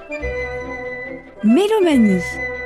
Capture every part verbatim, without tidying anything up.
Mélomanie.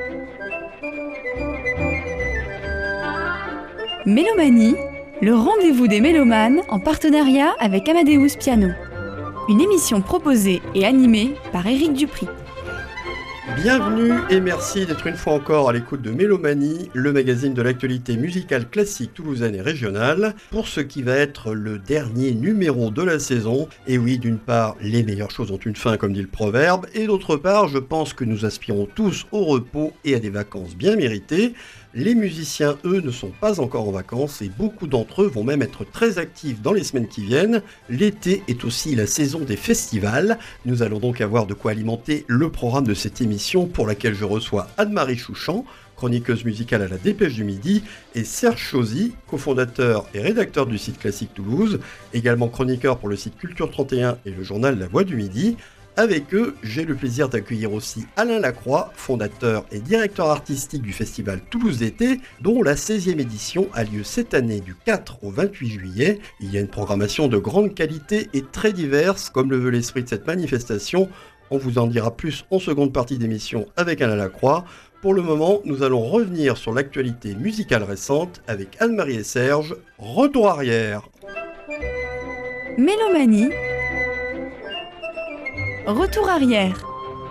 Mélomanie, le rendez-vous des mélomanes en partenariat avec Amadeus Piano. Une émission proposée et animée par Éric Dupri. Bienvenue et merci d'être une fois encore à l'écoute de Mélomanie, le magazine de l'actualité musicale classique toulousaine et régionale, pour ce qui va être le dernier numéro de la saison. Et oui, d'une part, les meilleures choses ont une fin, comme dit le proverbe, et d'autre part, je pense que nous aspirons tous au repos et à des vacances bien méritées. Les musiciens, eux, ne sont pas encore en vacances et beaucoup d'entre eux vont même être très actifs dans les semaines qui viennent. L'été est aussi la saison des festivals. Nous allons donc avoir de quoi alimenter le programme de cette émission pour laquelle je reçois Anne-Marie Chouchan, chroniqueuse musicale à la Dépêche du Midi, et Serge Chauzy, cofondateur et rédacteur du site Classique Toulouse, également chroniqueur pour le site Culture trente et un et le journal La Voix du Midi. Avec eux, j'ai le plaisir d'accueillir aussi Alain Lacroix, fondateur et directeur artistique du festival Toulouse d'été, dont la seizième édition a lieu cette année du quatre au vingt-huit juillet. Il y a une programmation de grande qualité et très diverse, comme le veut l'esprit de cette manifestation. On vous en dira plus en seconde partie d'émission avec Alain Lacroix. Pour le moment, nous allons revenir sur l'actualité musicale récente avec Anne-Marie et Serge. Retour arrière. Mélomanie. Retour arrière.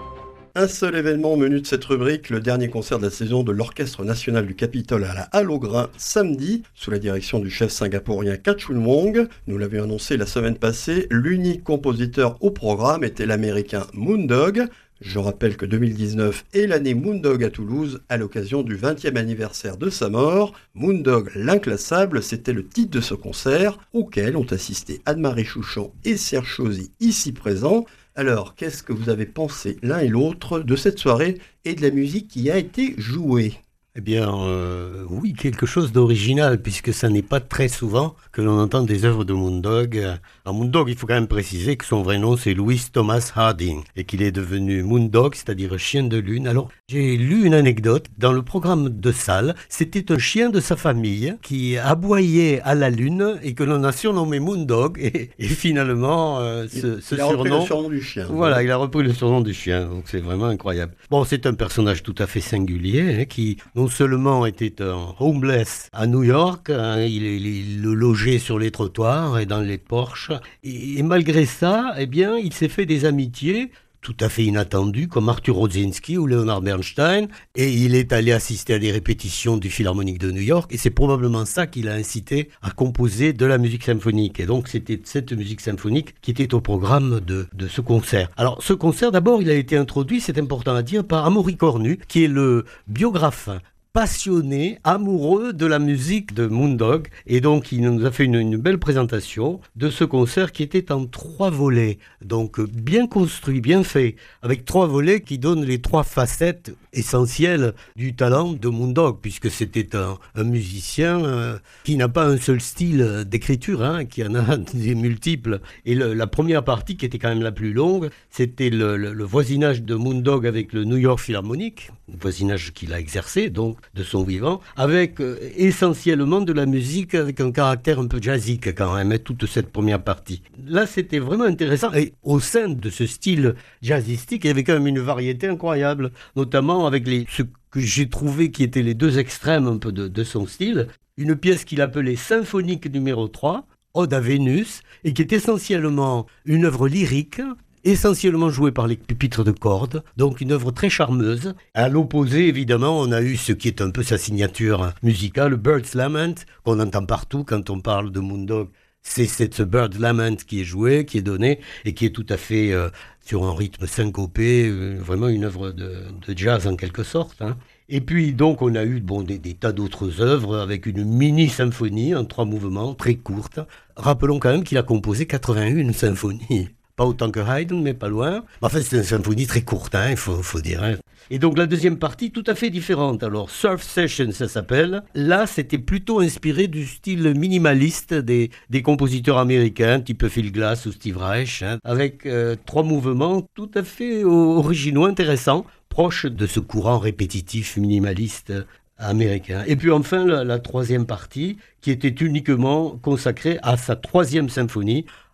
Un seul événement au menu de cette rubrique, le dernier concert de la saison de l'Orchestre National du Capitole à la Halle aux Grains, samedi, sous la direction du chef singapourien Kachun Wong. Nous l'avions annoncé la semaine passée, l'unique compositeur au programme était l'américain Moondog. Je rappelle que deux mille dix-neuf est l'année Moondog à Toulouse, à l'occasion du vingtième anniversaire de sa mort. Moondog l'inclassable, c'était le titre de ce concert, auquel ont assisté Anne-Marie Chouchan et Serge Chauzy, ici présents. Alors, qu'est-ce que vous avez pensé l'un et l'autre de cette soirée et de la musique qui a été jouée ? Eh bien, euh, oui, quelque chose d'original, puisque ça n'est pas très souvent que l'on entend des œuvres de Moondog. Alors, Moondog, il faut quand même préciser que son vrai nom, c'est Louis Thomas Harding, et qu'il est devenu Moondog, c'est-à-dire chien de lune. Alors, j'ai lu une anecdote. Dans le programme de salle, c'était un chien de sa famille qui aboyait à la lune et que l'on a surnommé Moondog. Et, et finalement, euh, ce, ce il a surnom... repris le surnom du chien. Voilà, il a repris le surnom du chien, donc c'est vraiment incroyable. Bon, c'est un personnage tout à fait singulier, hein, qui... non seulement était un homeless à New York, hein, il, il, il le logeait sur les trottoirs et dans les porches, et, et malgré ça, eh bien, il s'est fait des amitiés tout à fait inattendues, comme Arthur Rodzinski ou Leonard Bernstein, et il est allé assister à des répétitions du Philharmonique de New York, et c'est probablement ça qui l'a incité à composer de la musique symphonique. Et donc c'était cette musique symphonique qui était au programme de, de ce concert. Alors ce concert, d'abord, il a été introduit, c'est important à dire, par Amaury Cornu, qui est le biographe passionné, amoureux de la musique de Moondog, et donc il nous a fait une, une belle présentation de ce concert qui était en trois volets, donc bien construit, bien fait, avec trois volets qui donnent les trois facettes essentielles du talent de Moondog, puisque c'était un, un musicien euh, qui n'a pas un seul style d'écriture, hein, qui en a des multiples, et le, la première partie qui était quand même la plus longue, c'était le, le, le voisinage de Moondog avec le New York Philharmonic, voisinage qu'il a exercé, donc de son vivant, avec euh, essentiellement de la musique avec un caractère un peu jazzique quand même, hein, toute cette première partie. Là, c'était vraiment intéressant, et au sein de ce style jazzistique, il y avait quand même une variété incroyable, notamment avec les, ce que j'ai trouvé qui étaient les deux extrêmes un peu de, de son style, une pièce qu'il appelait Symphonique numéro trois, Ode à Vénus, et qui est essentiellement une œuvre lyrique, essentiellement joué par les pupitres de cordes, donc une œuvre très charmeuse. À l'opposé, évidemment, on a eu ce qui est un peu sa signature musicale, Bird's Lament, qu'on entend partout quand on parle de Moondog. C'est cette Bird's Lament qui est joué, qui est donné, et qui est tout à fait euh, sur un rythme syncopé, euh, vraiment une œuvre de, de jazz en quelque sorte, hein. Et puis donc on a eu bon, des, des tas d'autres œuvres avec une mini-symphonie en trois mouvements, très courte. Rappelons quand même qu'il a composé quatre-vingt-un symphonies. Pas autant que Haydn, mais pas loin. Enfin, c'est une symphonie très courte, hein, il faut, faut dire. Hein. Et donc, la deuxième partie, tout à fait différente. Alors, Surf Session, ça s'appelle. Là, c'était plutôt inspiré du style minimaliste des, des compositeurs américains, type Phil Glass ou Steve Reich, hein, avec euh, trois mouvements tout à fait originaux, intéressants, proches de ce courant répétitif minimaliste américain. Et puis enfin, la, la troisième partie, qui était uniquement consacrée à sa troisième symphonie,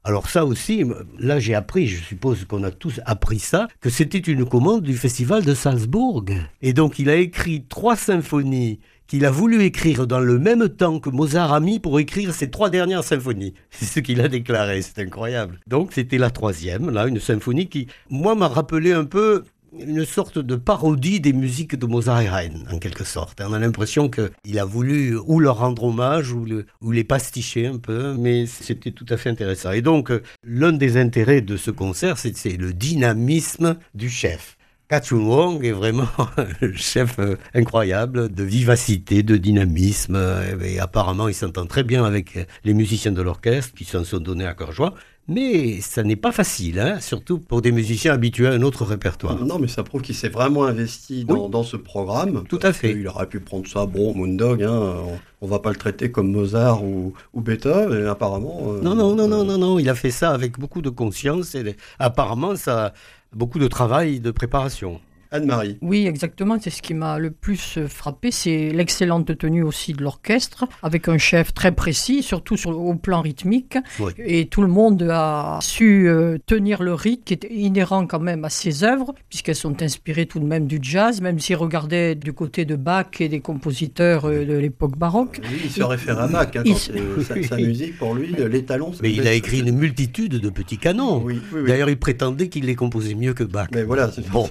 Alors ça aussi, là j'ai appris, je suppose qu'on a tous appris ça, que c'était une commande du festival de Salzbourg. Et donc il a écrit trois symphonies qu'il a voulu écrire dans le même temps que Mozart a mis pour écrire ses trois dernières symphonies. C'est ce qu'il a déclaré, c'est incroyable. Donc c'était la troisième, là, une symphonie qui, moi, m'a rappelé un peu une sorte de parodie des musiques de Mozart et Haydn, en quelque sorte. On a l'impression qu'il a voulu ou leur rendre hommage ou, le, ou les pasticher un peu, mais c'était tout à fait intéressant. Et donc, l'un des intérêts de ce concert, c'est, c'est le dynamisme du chef. Kachun Wong est vraiment un chef incroyable, de vivacité, de dynamisme, et apparemment il s'entend très bien avec les musiciens de l'orchestre qui s'en sont donnés à cœur joie. Mais ça n'est pas facile, hein, surtout pour des musiciens habitués à un autre répertoire. Non, mais ça prouve qu'il s'est vraiment investi dans, oui. dans ce programme. Tout à fait. Il aurait pu prendre ça, bon, Moondog, hein, on ne va pas le traiter comme Mozart ou, ou Beethoven, mais apparemment... Euh, non, non, non, euh... non, non, non, il a fait ça avec beaucoup de conscience et apparemment ça a beaucoup de travail de préparation. Anne-Marie. Oui, exactement. C'est ce qui m'a le plus frappé. C'est l'excellente tenue aussi de l'orchestre, avec un chef très précis, surtout sur, au plan rythmique. Oui. Et tout le monde a su euh, tenir le rythme, qui est inhérent quand même à ses œuvres, puisqu'elles sont inspirées tout de même du jazz, même s'il regardait du côté de Bach et des compositeurs euh, de l'époque baroque. Oui, il se réfère à Bach. Hein, il... sa, sa musique, pour lui, l'étalon... Mais il a écrit une multitude de petits canons. Oui, oui, oui. D'ailleurs, il prétendait qu'il les composait mieux que Bach. Mais voilà, c'est bon.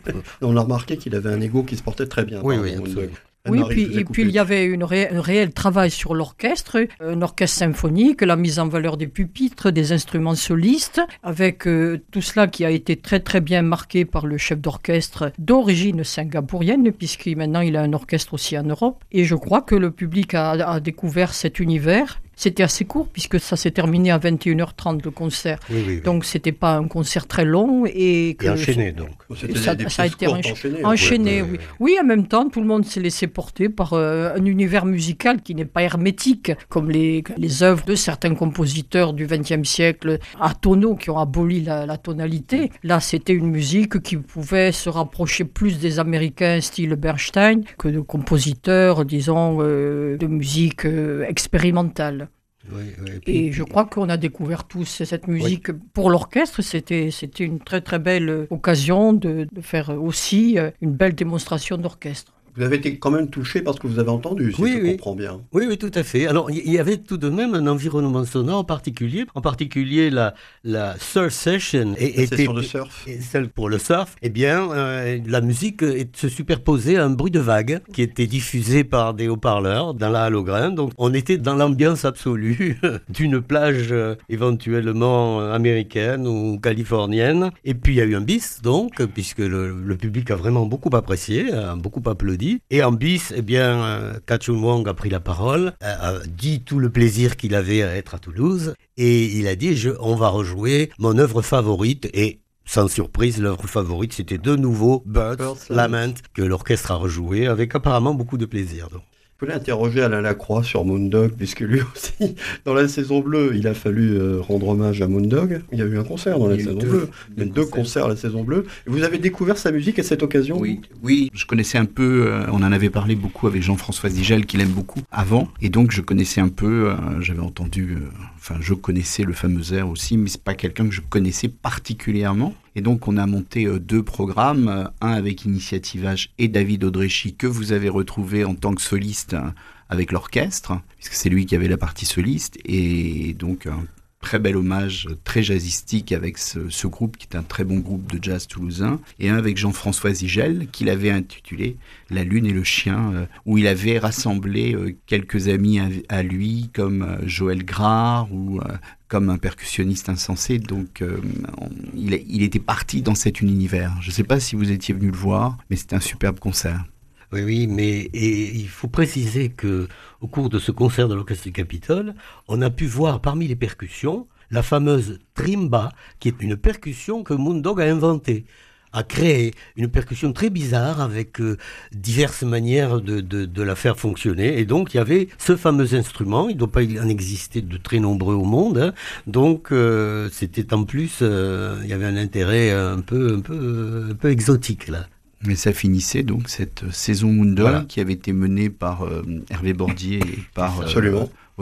On a remarqué qu'il avait un ego qui se portait très bien. Oui, oui, absolument. Oui, puis, et puis il y avait une ré, un réel travail sur l'orchestre, un orchestre symphonique, la mise en valeur des pupitres, des instruments solistes, avec euh, tout cela qui a été très très bien marqué par le chef d'orchestre d'origine singapourienne, puisque maintenant il a un orchestre aussi en Europe. Et je crois que le public a, a découvert cet univers. C'était assez court puisque ça s'est terminé à vingt et une heures trente le concert. Oui, oui, oui. Donc c'était pas un concert très long et que et enchaîné donc. Ça, ça a été enchaîné. enchaîné ouais, oui. Ouais, ouais. Oui, en même temps, tout le monde s'est laissé porter par euh, un univers musical qui n'est pas hermétique comme les les œuvres de certains compositeurs du vingtième siècle atonaux qui ont aboli la, la tonalité. Là, c'était une musique qui pouvait se rapprocher plus des Américains style Bernstein que de compositeurs, disons, euh, de musique euh, expérimentale. Oui, oui, et, puis, et je crois qu'on a découvert tous cette musique oui. pour l'orchestre. C'était, c'était une très très belle occasion de, de faire aussi une belle démonstration d'orchestre. Vous avez été quand même touché par ce que vous avez entendu, si oui, je oui. comprends bien. Oui, oui, tout à fait. Alors, il y avait tout de même un environnement sonore particulier, en particulier la, la surf session. Et, la était, session de surf. Et celle pour le surf. Eh bien, euh, la musique se superposait à un bruit de vague qui était diffusé par des haut-parleurs dans la halle au grain. Donc, on était dans l'ambiance absolue d'une plage euh, éventuellement américaine ou californienne. Et puis, il y a eu un bis, donc, puisque le, le public a vraiment beaucoup apprécié, a beaucoup applaudi. Et en bis, eh bien, euh, Kachun Wong a pris la parole, a, a dit tout le plaisir qu'il avait à être à Toulouse, et il a dit je, on va rejouer mon œuvre favorite, et sans surprise, l'œuvre favorite, c'était de nouveau Birds, Birds Lament, que l'orchestre a rejoué avec apparemment beaucoup de plaisir. Donc. Je voulais interroger Alain Lacroix sur Moondog, puisque lui aussi, dans la saison bleue, il a fallu euh, rendre hommage à Moondog. Il y a eu un concert dans la saison deux, bleue, deux, deux concerts à la saison bleue. Et vous avez découvert sa musique à cette occasion ? Oui, oui, je connaissais un peu, euh, on en avait parlé beaucoup avec Jean-François Zigel, qu'il aime beaucoup, avant. Et donc, je connaissais un peu, euh, j'avais entendu, euh, enfin, je connaissais le fameux air aussi, mais c'est pas quelqu'un que je connaissais particulièrement. Et donc, on a monté euh, deux programmes, euh, un avec Initiative H et David Audrechy, que vous avez retrouvé en tant que soliste euh, avec l'orchestre, puisque c'est lui qui avait la partie soliste, et donc un très bel hommage, très jazzistique avec ce, ce groupe qui est un très bon groupe de jazz toulousain, et un avec Jean-François Zigel, qu'il avait intitulé La Lune et le Chien, euh, où il avait rassemblé euh, quelques amis à, à lui, comme euh, Joël Grard, ou... Euh, comme un percussionniste insensé, donc euh, on, il, il était parti dans cet univers. Je ne sais pas si vous étiez venu le voir, mais c'était un superbe concert. Oui, oui, mais et, il faut préciser que au cours de ce concert de l'Orchestre du Capitole, on a pu voir parmi les percussions la fameuse trimba, qui est une percussion que Moondog a inventée. A créé une percussion très bizarre avec euh, diverses manières de, de, de la faire fonctionner. Et donc, il y avait ce fameux instrument. Il ne doit pas en exister de très nombreux au monde. Hein. Donc, euh, c'était en plus, euh, il y avait un intérêt un peu, un peu, un peu exotique, là. Mais ça finissait donc cette saison Moondog voilà. qui avait été menée par euh, Hervé Bordier et par... Absolument. Euh,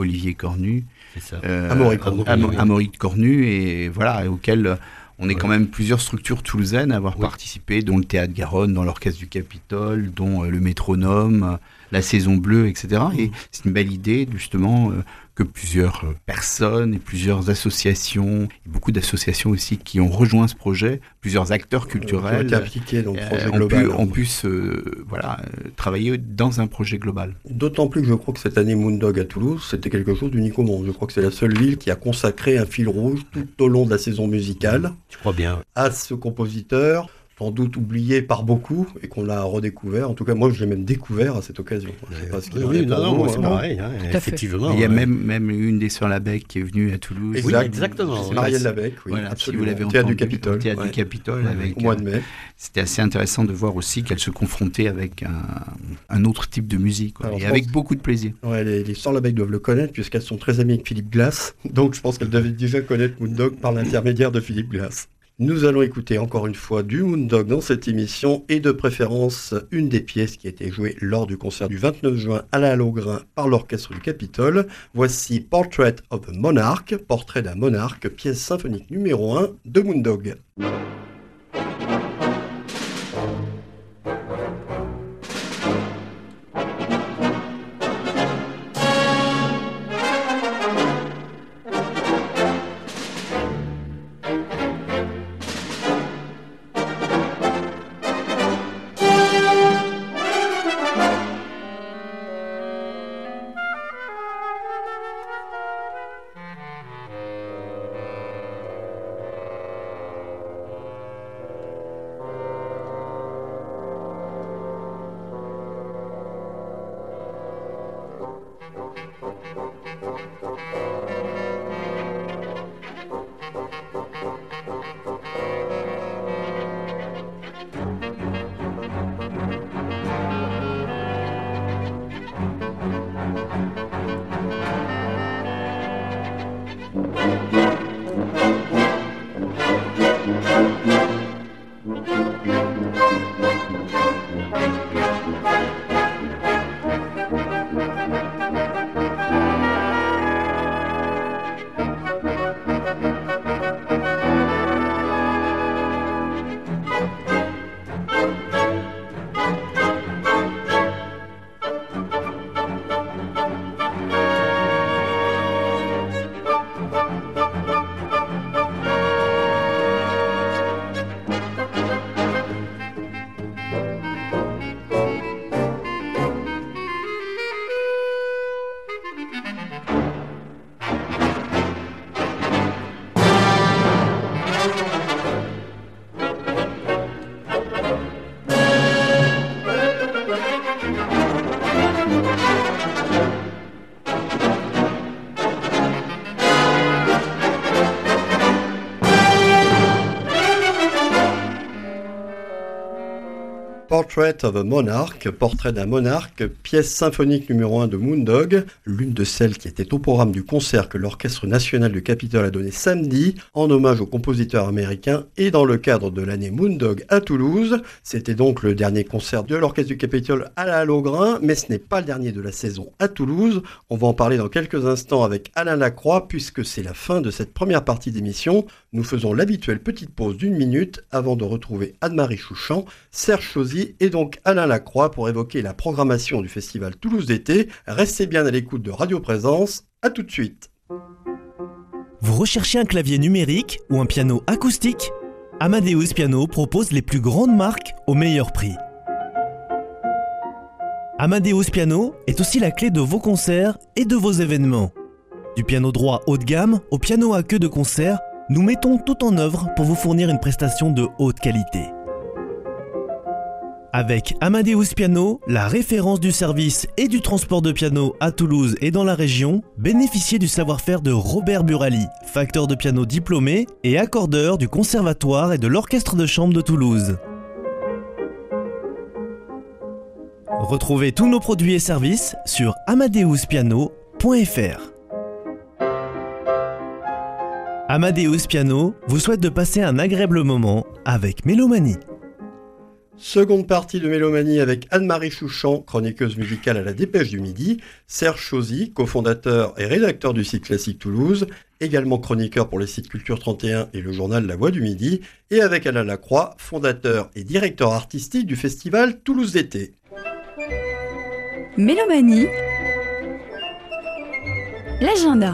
Olivier Cornu, euh, Amaury Cornu, Am- Amaury Cornu, et voilà, et auquel on est ouais. quand même plusieurs structures toulousaines à avoir oui. participé, dont le Théâtre Garonne, dont l'Orchestre du Capitole, dont euh, le Métronome, euh, la Saison Bleue, et cetera. Mmh. Et c'est une belle idée, justement, euh, que plusieurs personnes et plusieurs associations, et beaucoup d'associations aussi qui ont rejoint ce projet, plusieurs acteurs culturels, qui ont été impliqués dans le projet euh, global, ont pu, ont pu se, voilà, euh, travailler dans un projet global. D'autant plus que je crois que cette année Moondog à Toulouse, c'était quelque chose d'unique au monde. Je crois que c'est la seule ville qui a consacré un fil rouge tout au long de la saison musicale. Je crois bien. À ce compositeur, sans doute oublié par beaucoup et qu'on l'a redécouvert. En tout cas, moi, je l'ai même découvert à cette occasion. Je sais pas ce qu'il oui, oui non, non, moi, hein. c'est pareil, hein, effectivement. Il y a ouais. même, même une des sœurs Labec qui est venue à Toulouse. Exact. Oui, exactement. C'est Marielle Labec, oui, voilà, absolument. Si vous l'avez Théâtre entendu, du Capitole. Théâtre ouais. du Capitole. Avec, au mois de mai. Euh, c'était assez intéressant de voir aussi qu'elle se confrontait avec un, un autre type de musique, quoi, Alors, et avec pense... beaucoup de plaisir. Ouais, les, les sœurs Labec doivent le connaître puisqu'elles sont très amies avec Philippe Glass. Donc, je pense qu'elles devaient déjà connaître Moondog par l'intermédiaire de Philippe Glass. Nous allons écouter encore une fois du Moondog dans cette émission et de préférence une des pièces qui a été jouée lors du concert du vingt-neuf juin à la Halograin par l'Orchestre du Capitole. Voici Portrait of a Monarch, portrait d'un monarque, pièce symphonique numéro un de Moondog. Portrait of a Monarch, portrait d'un monarque, pièce symphonique numéro un de Moondog, l'une de celles qui était au programme du concert que l'Orchestre National du Capitole a donné samedi, en hommage au compositeur américain et dans le cadre de l'année Moondog à Toulouse. C'était donc le dernier concert de l'Orchestre du Capitole à la Halograin, mais ce n'est pas le dernier de la saison à Toulouse. On va en parler dans quelques instants avec Alain Lacroix, puisque c'est la fin de cette première partie d'émission. Nous faisons l'habituelle petite pause d'une minute avant de retrouver Anne-Marie Chouchan, Serge Chauzy et donc Alain Lacroix pour évoquer la programmation du festival Toulouse d'été. Restez bien à l'écoute de Radio Présence. À tout de suite. Vous recherchez un clavier numérique ou un piano acoustique ? Amadeus Piano propose les plus grandes marques au meilleur prix. Amadeus Piano est aussi la clé de vos concerts et de vos événements. Du piano droit haut de gamme au piano à queue de concert, nous mettons tout en œuvre pour vous fournir une prestation de haute qualité. Avec Amadeus Piano, la référence du service et du transport de piano à Toulouse et dans la région, bénéficiez du savoir-faire de Robert Burali, facteur de piano diplômé et accordeur du Conservatoire et de l'Orchestre de chambre de Toulouse. Retrouvez tous nos produits et services sur amadeus piano point f r. Amadeus Piano vous souhaite de passer un agréable moment avec Mélomanie. Seconde partie de Mélomanie avec Anne-Marie Chouchan, chroniqueuse musicale à la Dépêche du Midi, Serge Chauzy, cofondateur et rédacteur du site Classique Toulouse, également chroniqueur pour les sites Culture trente et un et le journal La Voix du Midi, et avec Alain Lacroix, fondateur et directeur artistique du festival Toulouse d'été. Mélomanie, l'agenda.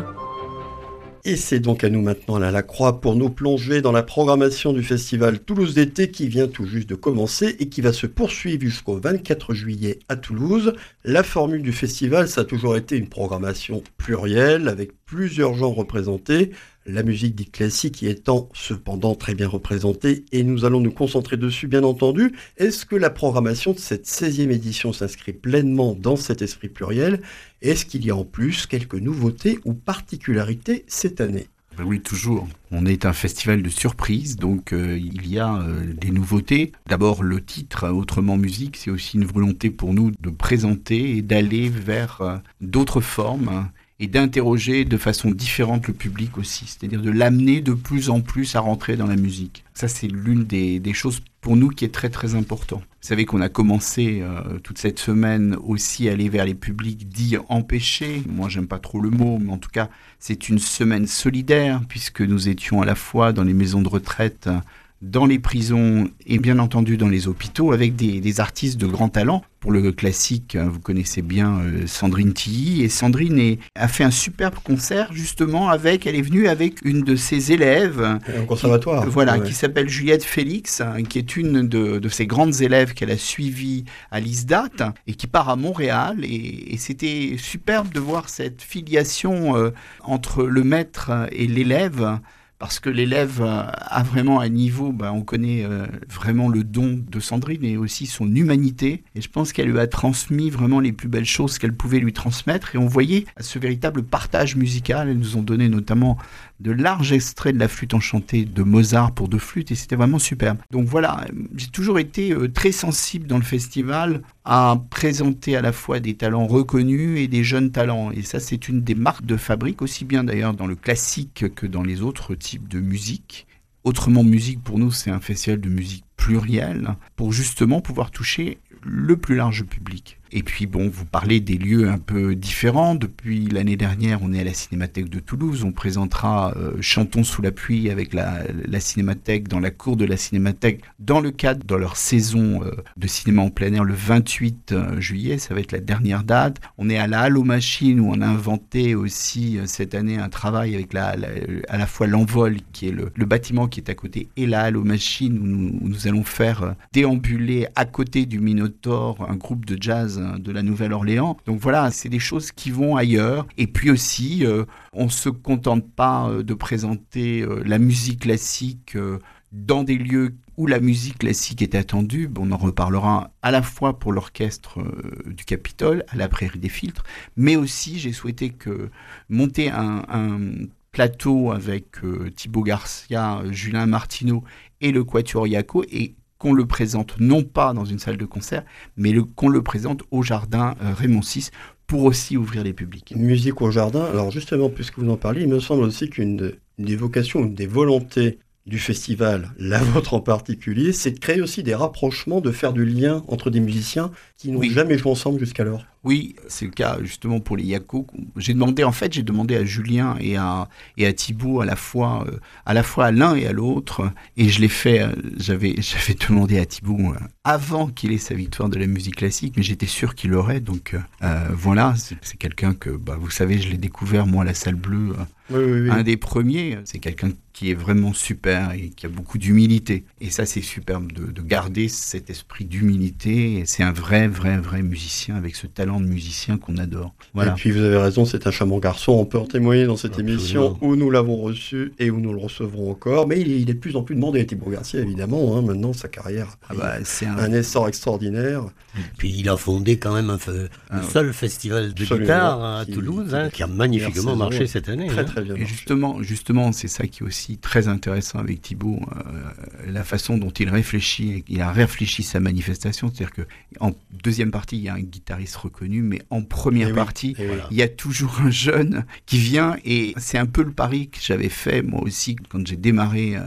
Et c'est donc à nous maintenant, Alain Lacroix, pour nous plonger dans la programmation du festival Toulouse d'été qui vient tout juste de commencer et qui va se poursuivre jusqu'au vingt-quatre juillet à Toulouse. La formule du festival, ça a toujours été une programmation plurielle avec plusieurs genres représentés, la musique dite classique y étant cependant très bien représentée et nous allons nous concentrer dessus bien entendu. Est-ce que la programmation de cette seizième édition s'inscrit pleinement dans cet esprit pluriel ? Est-ce qu'il y a en plus quelques nouveautés ou particularités cette année ? Ben oui, toujours. On est un festival de surprises, donc euh, il y a euh, des nouveautés. D'abord, le titre, Autrement Musique, c'est aussi une volonté pour nous de présenter et d'aller vers euh, d'autres formes, hein, et d'interroger de façon différente le public aussi, c'est-à-dire de l'amener de plus en plus à rentrer dans la musique. Ça, c'est l'une des, des choses pour nous qui est très très important. Vous savez qu'on a commencé euh, toute cette semaine aussi à aller vers les publics dits empêchés. Moi, j'aime pas trop le mot, mais en tout cas, c'est une semaine solidaire puisque nous étions à la fois dans les maisons de retraite, dans les prisons et bien entendu dans les hôpitaux avec des, des artistes de grand talent. Pour le classique, vous connaissez bien euh, Sandrine Tilly, et Sandrine est, a fait un superbe concert justement avec, elle est venue avec une de ses élèves. Au conservatoire. Qui, voilà, ouais. qui s'appelle Juliette Félix, qui est une de, de ses grandes élèves qu'elle a suivie à l'I S D A T et qui part à Montréal. Et, et c'était superbe de voir cette filiation euh, entre le maître et l'élève. Parce que l'élève a vraiment un niveau, bah on connaît euh, vraiment le don de Sandrine et aussi son humanité. Et je pense qu'elle lui a transmis vraiment les plus belles choses qu'elle pouvait lui transmettre. Et on voyait ce véritable partage musical. Elles nous ont donné notamment de larges extraits de la flûte enchantée de Mozart pour deux flûtes et c'était vraiment superbe. Donc voilà, j'ai toujours été euh, très sensible dans le festival à présenter à la fois des talents reconnus et des jeunes talents. Et ça, c'est une des marques de fabrique, aussi bien d'ailleurs dans le classique que dans les autres types de musique. Autrement Musique, pour nous, c'est un festival de musique plurielle pour justement pouvoir toucher le plus large public. Et puis bon, vous parlez des lieux un peu différents. Depuis l'année dernière, on est à la Cinémathèque de Toulouse. On présentera euh, Chantons sous la pluie avec la, la Cinémathèque dans la cour de la Cinémathèque dans le cadre de leur saison euh, de cinéma en plein air le vingt-huit juillet. Ça va être la dernière date. On est à la Halle aux Machines où on a inventé aussi euh, cette année un travail avec la, la, à la fois l'Envol qui est le, le bâtiment qui est à côté et la Halle aux Machines où nous, où nous allons faire euh, déambuler à côté du Minotaure un groupe de jazz de la Nouvelle-Orléans. Donc voilà, c'est des choses qui vont ailleurs. Et puis aussi, euh, on ne se contente pas euh, de présenter euh, la musique classique euh, dans des lieux où la musique classique est attendue. On en reparlera à la fois pour l'orchestre euh, du Capitole, à la Prairie des Filtres, mais aussi j'ai souhaité que monter un, un plateau avec euh, Thibaut Garcia, Julien Martineau et le Quatuor Yaco et qu'on le présente non pas dans une salle de concert, mais le, qu'on le présente au jardin euh, Raymond six pour aussi ouvrir les publics. Musique au jardin, alors justement, puisque vous en parlez, il me semble aussi qu'une des vocations, une des volontés du festival, la vôtre en particulier, c'est de créer aussi des rapprochements, de faire du lien entre des musiciens qui n'ont oui. jamais joué ensemble jusqu'alors. Oui, c'est le cas justement pour les Yaco. J'ai demandé, en fait, j'ai demandé à Julien et à, et à Thibaut à la fois, euh, à la fois à l'un et à l'autre, et je l'ai fait, euh, j'avais, j'avais demandé à Thibaut euh, avant qu'il ait sa victoire de la musique classique, mais j'étais sûr qu'il l'aurait, donc euh, voilà, c'est, c'est quelqu'un que, bah, vous savez, je l'ai découvert, moi, à la Salle Bleue, euh, oui, oui, oui. un des premiers, c'est quelqu'un qui est vraiment super et qui a beaucoup d'humilité, et ça, c'est superbe de, de garder cet esprit d'humilité, et c'est un vrai, vrai, vrai musicien avec ce talent de musicien qu'on adore. Voilà. Et puis vous avez raison, c'est un charmant garçon, on peut en témoigner dans cette Absolument. émission où nous l'avons reçu et où nous le recevrons encore, mais il est, il est de plus en plus demandé, Thibaut Garcia évidemment, hein, maintenant sa carrière a ah bah, c'est un... un essor extraordinaire. Et puis il a fondé quand même un fe... ah, le seul ouais. festival de Absolument. guitare à qui, Toulouse, hein, qui a magnifiquement marché saison, cette année. Très hein. très bien. Et justement, justement, c'est ça qui est aussi très intéressant avec Thibaut, euh, la façon dont il réfléchit, il a réfléchi sa manifestation, c'est-à-dire que en deuxième partie, il y a un guitariste reconnu, mais en première et partie, oui, voilà. il y a toujours un jeune qui vient, et c'est un peu le pari que j'avais fait moi aussi quand j'ai démarré euh,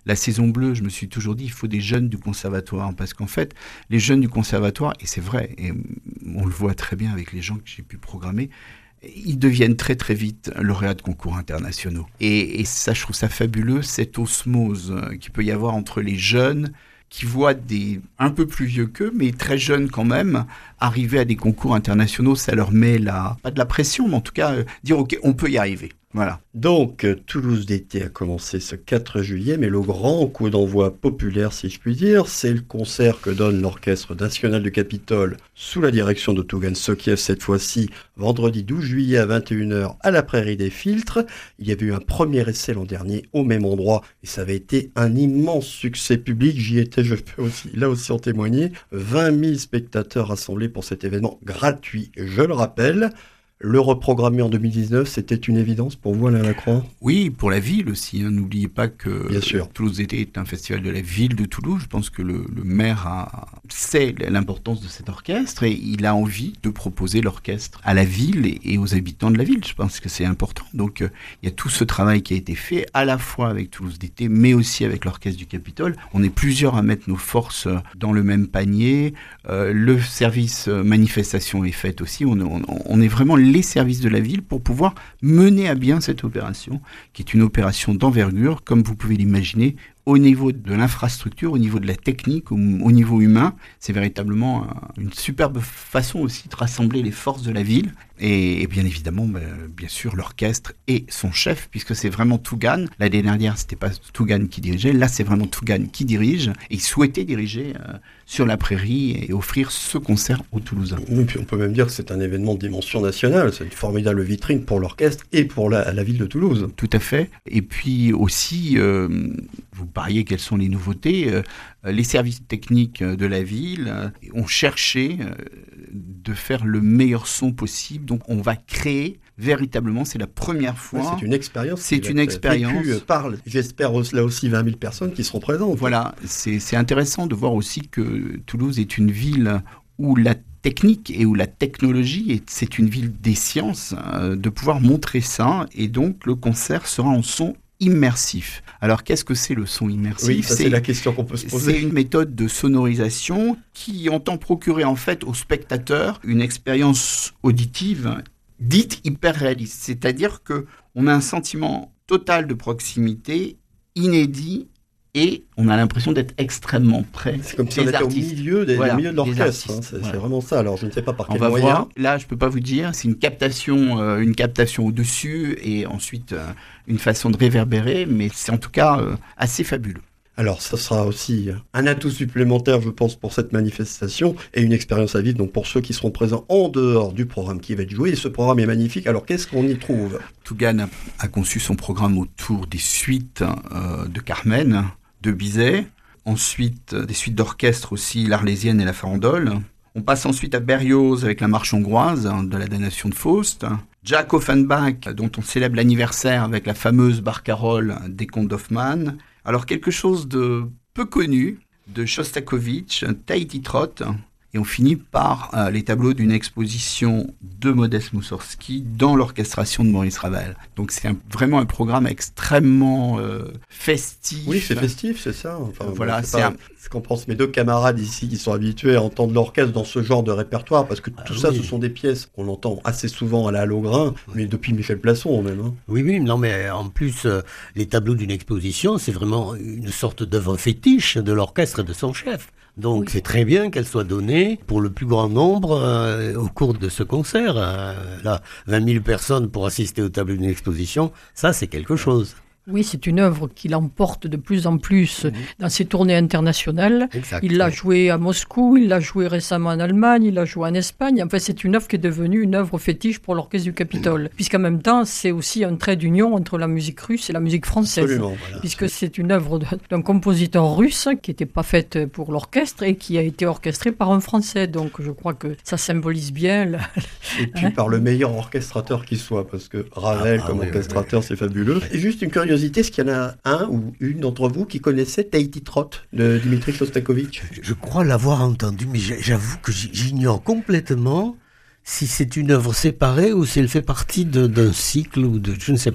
la saison bleue, je me suis toujours dit, il faut des jeunes du conservatoire, parce qu'en fait, les jeunes du conservatoire, et c'est vrai, et on le voit très bien avec les gens que j'ai pu programmer, ils deviennent très très vite lauréats de concours internationaux. Et, et ça, je trouve ça fabuleux, cette osmose qu'il peut y avoir entre les jeunes qui voient des un peu plus vieux qu'eux, mais très jeunes quand même, arriver à des concours internationaux, ça leur met la, pas de la pression, mais en tout cas, euh, dire ok, on peut y arriver. Voilà. Donc, Toulouse d'été a commencé ce quatre juillet, mais le grand coup d'envoi populaire, si je puis dire, c'est le concert que donne l'Orchestre national du Capitole sous la direction de Tougan Sokiev cette fois-ci, vendredi douze juillet à vingt et une heures à la Prairie des Filtres. Il y avait eu un premier essai l'an dernier au même endroit et ça avait été un immense succès public. J'y étais, je peux aussi, là aussi en témoigner. vingt mille spectateurs rassemblés pour cet événement gratuit, je le rappelle. Le reprogrammer en deux mille dix-neuf, c'était une évidence pour vous, Alain Lacroix ? Oui, pour la ville aussi. Hein. N'oubliez pas que Bien sûr. Toulouse d'été est un festival de la ville de Toulouse. Je pense que le, le maire a, sait l'importance de cet orchestre et il a envie de proposer l'orchestre à la ville et, et aux habitants de la ville. Je pense que c'est important. Donc, euh, il y a tout ce travail qui a été fait à la fois avec Toulouse d'été, mais aussi avec l'Orchestre du Capitole. On est plusieurs à mettre nos forces dans le même panier. Euh, le service manifestation est fait aussi. On, on, on est vraiment les services de la ville pour pouvoir mener à bien cette opération, qui est une opération d'envergure, comme vous pouvez l'imaginer, au niveau de l'infrastructure, au niveau de la technique, au, au niveau humain. C'est véritablement un, une superbe façon aussi de rassembler les forces de la ville. Et, et bien évidemment, ben, bien sûr, l'orchestre et son chef, puisque c'est vraiment Tougan. L'année dernière, c'était pas Tougan qui dirigeait. Là, c'est vraiment Tougan qui dirige. Et il souhaitait diriger euh, sur la prairie et offrir ce concert aux Toulousains. Et puis on peut même dire que c'est un événement de dimension nationale. C'est une formidable vitrine pour l'orchestre et pour la, la ville de Toulouse. Tout à fait. Et puis aussi, euh, vous parliez quelles sont les nouveautés. Euh, les services techniques de la ville euh, ont cherché euh, de faire le meilleur son possible. Donc on va créer véritablement, c'est la première fois. Ouais, c'est une expérience. C'est une expérience. Par, j'espère là aussi vingt mille personnes qui seront présentes. Voilà, c'est, c'est intéressant de voir aussi que Toulouse est une ville où la technique et où la technologie, est, c'est une ville des sciences, euh, de pouvoir montrer ça. Et donc le concert sera en son immersif. Alors, qu'est-ce que c'est le son immersif ? Oui, ça, c'est, c'est la question qu'on peut se poser. C'est une méthode de sonorisation qui entend procurer en fait aux spectateurs une expérience auditive dite hyper réaliste. C'est-à-dire qu'on a un sentiment total de proximité, inédit, et on a l'impression d'être extrêmement près. C'est comme si on était au milieu, des, voilà, milieu de l'orchestre. Hein, c'est, voilà. C'est vraiment ça. Alors, je ne sais pas par quel moyen. On va voir. Là, je ne peux pas vous dire. C'est une captation, euh, une captation au-dessus et ensuite euh, une façon de réverbérer. Mais c'est en tout cas euh, assez fabuleux. Alors, ça sera aussi un atout supplémentaire, je pense, pour cette manifestation et une expérience à vivre, donc pour ceux qui seront présents en dehors du programme qui va être joué. Et ce programme est magnifique. Alors, qu'est-ce qu'on y trouve ? Tougan a, a conçu son programme autour des suites euh, de Carmen, de Bizet, ensuite euh, des suites d'orchestre aussi, l'Arlésienne et la Farandole. On passe ensuite à Berlioz avec la marche hongroise hein, de la damnation de Faust. Jack Offenbach, dont on célèbre l'anniversaire avec la fameuse barcarolle des contes d'Hoffmann. Alors, quelque chose de peu connu, de Shostakovich, Tahiti Trot, et on finit par euh, les tableaux d'une exposition de Modeste Moussorgsky dans l'orchestration de Maurice Ravel. Donc, c'est un, vraiment un programme extrêmement euh, festif. Oui, c'est festif, c'est ça. Enfin, voilà, bon, c'est, c'est pas... un... ce qu'on pense mes deux camarades ici qui sont habitués à entendre l'orchestre dans ce genre de répertoire, parce que tout ah, ça, oui. ce sont des pièces qu'on entend assez souvent à la Hallogrin, mais depuis Michel Plasson même. Hein. Oui, oui, non, mais en plus, euh, les tableaux d'une exposition, c'est vraiment une sorte d'œuvre fétiche de l'orchestre et de son chef. Donc oui. C'est très bien qu'elle soit donnée pour le plus grand nombre euh, au cours de ce concert. Euh, là, vingt mille personnes pour assister au tableau d'une exposition, ça c'est quelque chose. Oui, c'est une œuvre qu'il emporte de plus en plus mmh. dans ses tournées internationales. Exact. Il l'a joué à Moscou, il l'a joué récemment en Allemagne, il l'a joué en Espagne. En fait, c'est une œuvre qui est devenue une œuvre fétiche pour l'Orchestre du Capitole. Mmh. Puisqu'en même temps, c'est aussi un trait d'union entre la musique russe et la musique française. Absolument, voilà. Puisque c'est une œuvre d'un compositeur russe qui n'était pas faite pour l'orchestre et qui a été orchestrée par un Français. Donc, je crois que ça symbolise bien... La... Et puis, hein par le meilleur orchestrateur qui soit, parce que Ravel, ah, comme ah, orchestrateur, oui, oui. c'est fabuleux. Et juste une curiosité, est-ce qu'il y en a un ou une d'entre vous qui connaissait Tahiti Trot de Dimitri Shostakovich ? Je crois l'avoir entendu, mais j'avoue que j'ignore complètement si c'est une œuvre séparée ou si elle fait partie de, d'un cycle ou de... Je ne sais pas.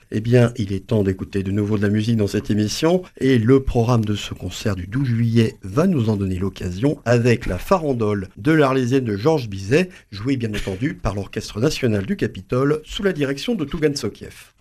Eh bien, il est temps d'écouter de nouveau de la musique dans cette émission, et le programme de ce concert du douze juillet va nous en donner l'occasion avec la farandole de l'Arlésienne de Georges Bizet, jouée bien entendu par l'Orchestre national du Capitole sous la direction de Tougan Sokiev.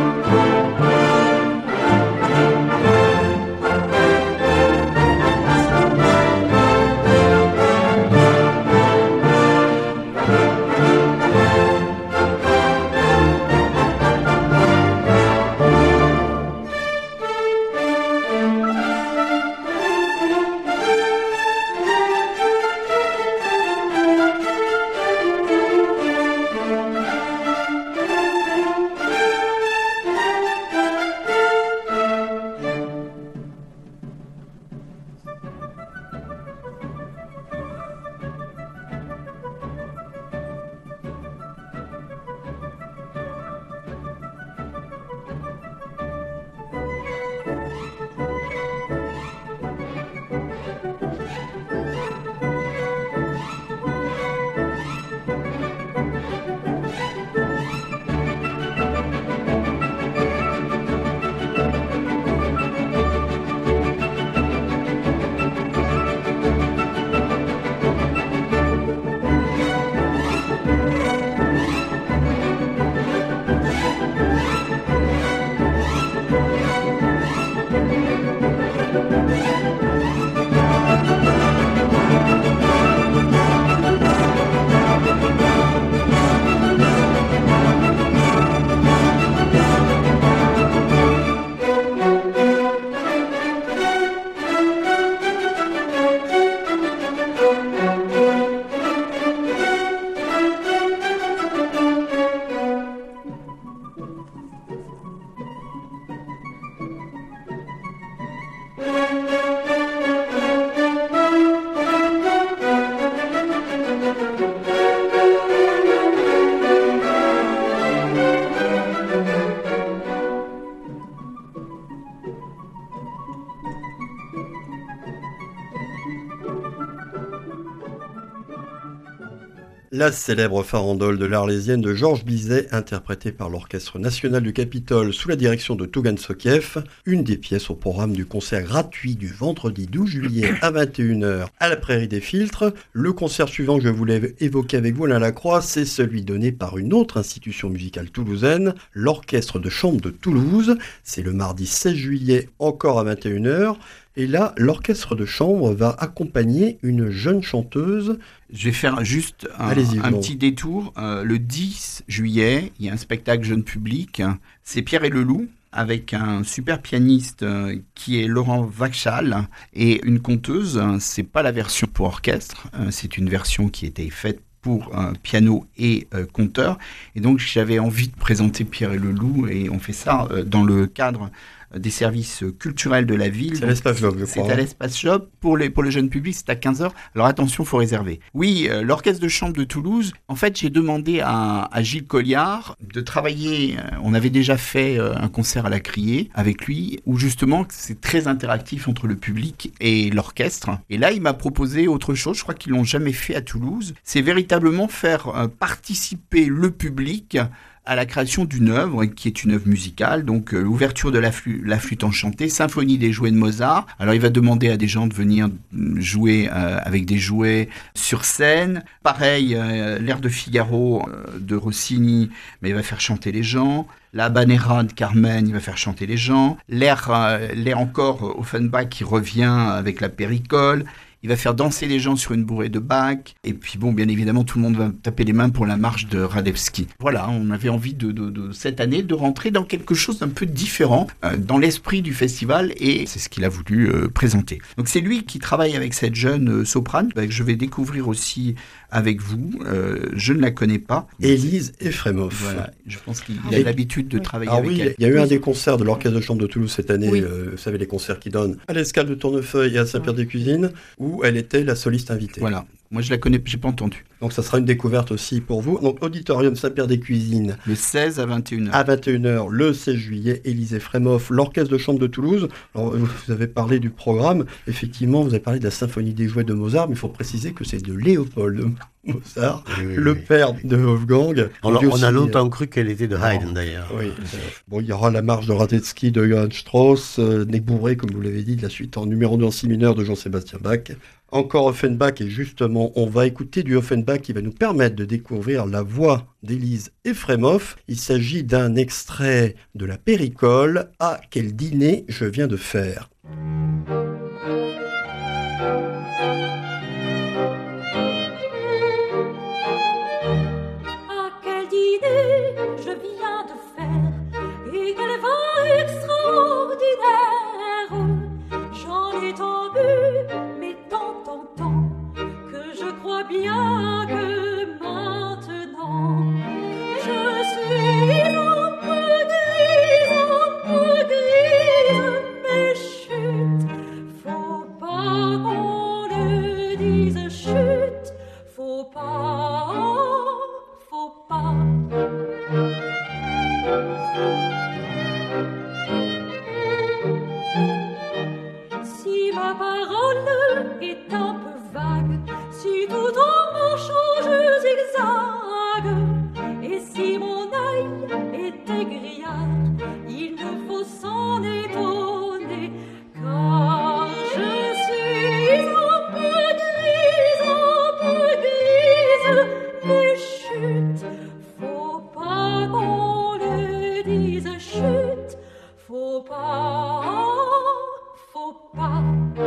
La célèbre farandole de l'Arlésienne de Georges Bizet, interprétée par l'Orchestre national du Capitole sous la direction de Tougan Sokiev, une des pièces au programme du concert gratuit du vendredi douze juillet à vingt et une heures à la Prairie des Filtres. Le concert suivant que je voulais évoquer avec vous, Alain Lacroix, c'est celui donné par une autre institution musicale toulousaine, l'Orchestre de chambre de Toulouse. C'est le mardi seize juillet, encore à vingt et une heures. Et là, l'orchestre de chambre va accompagner une jeune chanteuse. Je vais faire juste un, un petit détour. Euh, le dix juillet, il y a un spectacle jeune public. C'est Pierre et le Loup, avec un super pianiste euh, qui est Laurent Vachal et une conteuse. C'est pas la version pour orchestre, euh, c'est une version qui était faite pour un piano et euh, conteur. Et donc, j'avais envie de présenter Pierre et le Loup, et on fait ça euh, dans le cadre des services culturels de la ville. C'est à l'Espace Job, je crois. C'est à l'Espace Job. Pour, les, pour le jeune public, c'est à quinze heures. Alors attention, il faut réserver. Oui, euh, l'Orchestre de chambre de Toulouse, en fait, j'ai demandé à, à Gilles Colliard de travailler. Euh, on avait déjà fait euh, un concert à la Criée avec lui, où justement, c'est très interactif entre le public et l'orchestre. Et là, il m'a proposé autre chose. Je crois qu'ils l'ont jamais fait à Toulouse. C'est véritablement faire euh, participer le public à la création d'une œuvre qui est une œuvre musicale, donc euh, l'ouverture de la, flû- la flûte enchantée, symphonie des jouets de Mozart. Alors il va demander à des gens de venir jouer euh, avec des jouets sur scène. Pareil, euh, l'air de Figaro euh, de Rossini, mais il va faire chanter les gens. La Habanera de Carmen, il va faire chanter les gens. L'air, euh, l'air encore euh, Offenbach qui revient avec la péricole. Il va faire danser les gens sur une bourrée de Bach. Et puis bon, bien évidemment, tout le monde va taper les mains pour la marche de Radevski. Voilà, on avait envie de, de, de cette année de rentrer dans quelque chose d'un peu différent euh, dans l'esprit du festival, et c'est ce qu'il a voulu euh, présenter. Donc c'est lui qui travaille avec cette jeune euh, soprane, bah, que je vais découvrir aussi avec vous. Euh, je ne la connais pas. Élise Efremov. Voilà, je pense qu'il a l'habitude de travailler ah, avec oui, elle. Il y a eu un des concerts de l'Orchestre de chambre de Toulouse cette année, oui. euh, vous savez, les concerts qu'ils donnent à l'Escale de Tournefeuille et à Saint-Pierre-des-Cuisines, où elle était la soliste invitée. Voilà, moi je la connais, j'ai pas entendu. Donc ça sera une découverte aussi pour vous. Donc Auditorium Saint-Pierre-des-Cuisines. Le seize à vingt et une heures. À vingt et une heures, le seize juillet, Élisée Frémoff, l'Orchestre de chambre de Toulouse. Alors, vous avez parlé du programme. Effectivement, vous avez parlé de la Symphonie des jouets de Mozart, mais il faut préciser que c'est de Léopold Mozart, oui, oui, le oui. père de Wolfgang. On, on aussi, a longtemps euh... cru qu'elle était de Haydn, oh, d'ailleurs. Oui. Bon, il y aura la marche de Radetzky de Johann Strauss, euh, Nez bourré, comme vous l'avez dit, de la suite en numéro deux en si mineur de Jean-Sébastien Bach. Encore Offenbach, et justement, on va écouter du Offenbach qui va nous permettre de découvrir la voix d'Élise Frémoff. Il s'agit d'un extrait de la Péricole. Ah, quel dîner je viens de faire. Bien que maintenant je suis un peu grise, un peu grise, mais chut, faut pas qu'on le dise, chut, faut pas, faut pas. Si ma parole est un peu vague, si tout en marchant je zigzague, et si mon œil était grillard, il ne faut s'en étonner, car je suis un peu grise, un peu grise, mais chut, faut pas qu'on le dise, chut, faut pas, faut pas.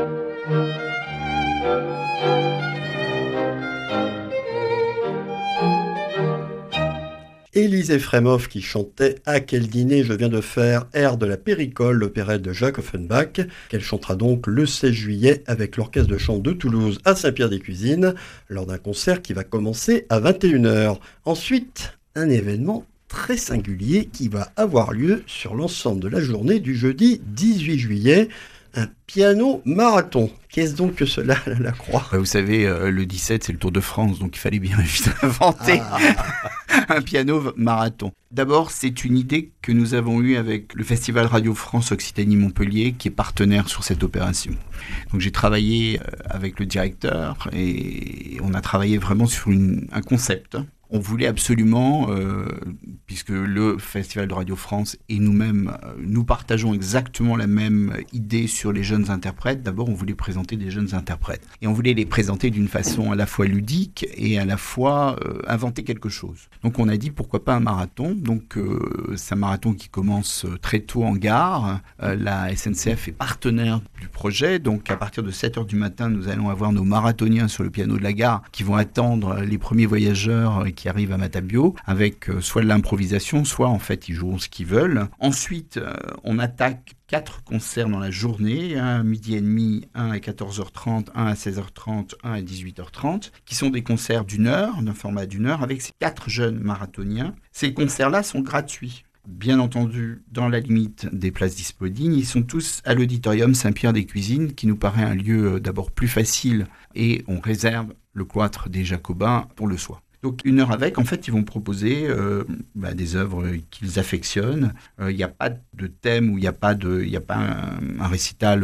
Élisée Frémoff qui chantait « À quel dîner je viens de faire » air de la Péricole, l'opérette de Jacques Offenbach, qu'elle chantera donc le seize juillet avec l'Orchestre de chambre de Toulouse à Saint-Pierre-des-Cuisines, lors d'un concert qui va commencer à vingt et une heures. Ensuite, un événement très singulier qui va avoir lieu sur l'ensemble de la journée du jeudi dix-huit juillet, un piano marathon. Qu'est-ce donc que cela, la croix ? Vous savez, euh, le dix-sept, c'est le Tour de France, donc il fallait bien vite inventer ah. un piano marathon. D'abord, c'est une idée que nous avons eue avec le Festival Radio France Occitanie-Montpellier, qui est partenaire sur cette opération. Donc j'ai travaillé avec le directeur et on a travaillé vraiment sur une, un concept. On voulait absolument, euh, puisque le Festival de Radio France et nous-mêmes, euh, nous partageons exactement la même idée sur les jeunes interprètes. D'abord, on voulait présenter des jeunes interprètes. Et on voulait les présenter d'une façon à la fois ludique et à la fois euh, inventer quelque chose. Donc on a dit, pourquoi pas un marathon ? Donc euh, c'est un marathon qui commence très tôt en gare. Euh, la S N C F est partenaire du projet. Donc à partir de sept heures du matin, nous allons avoir nos marathoniens sur le piano de la gare qui vont attendre les premiers voyageurs qui arrivent à Matabio, avec euh, soit de l'improvisation, soit en fait ils joueront ce qu'ils veulent. Ensuite, euh, on attaque quatre concerts dans la journée, un à midi et demi, un à quatorze heures trente, un à seize heures trente, un à dix-huit heures trente, qui sont des concerts d'une heure, d'un format d'une heure, avec ces quatre jeunes marathoniens. Ces concerts-là sont gratuits. Bien entendu, dans la limite des places disponibles, ils sont tous à l'Auditorium Saint-Pierre-des-Cuisines, qui nous paraît un lieu euh, d'abord plus facile, et on réserve le cloître des Jacobins pour le soir. Donc une heure avec, en fait, ils vont proposer euh, bah, des œuvres qu'ils affectionnent. Il euh, n'y a pas de thème ou il n'y a pas, de, y a pas un, un récital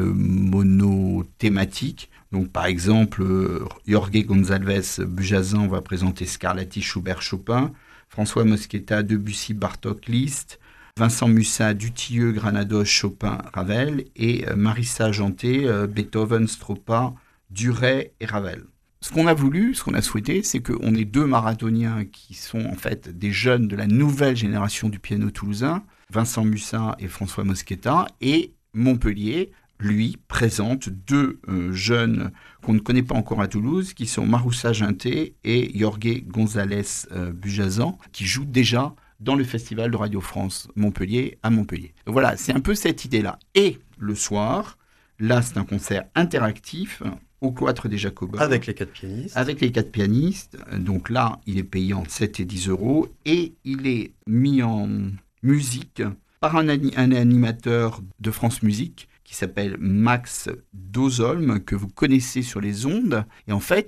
monothématique. Donc par exemple, euh, Jorge González Bujazan va présenter Scarlatti, Schubert, Chopin. François Mosqueta, Debussy, Bartók, Liszt. Vincent Mussat, Dutilleux, Granados, Chopin, Ravel. Et euh, Marissa Janté, euh, Beethoven, Stroppa, Duret et Ravel. Ce qu'on a voulu, ce qu'on a souhaité, c'est qu'on ait deux marathoniens qui sont en fait des jeunes de la nouvelle génération du piano toulousain, Vincent Mussat et François Mosqueta, et Montpellier, lui, présente deux euh, jeunes qu'on ne connaît pas encore à Toulouse, qui sont Marissa Janté et Jorge González euh, Bujazan, qui jouent déjà dans le Festival de Radio France Montpellier à Montpellier. Donc voilà, c'est un peu cette idée-là. Et le soir, là, c'est un concert interactif au cloître des Jacobins. Avec les quatre pianistes. Avec les quatre pianistes. Donc là, il est payé entre sept et dix euros et il est mis en musique par un, ani- un animateur de France Musique qui s'appelle Max Dozolm, que vous connaissez sur les ondes. Et en fait,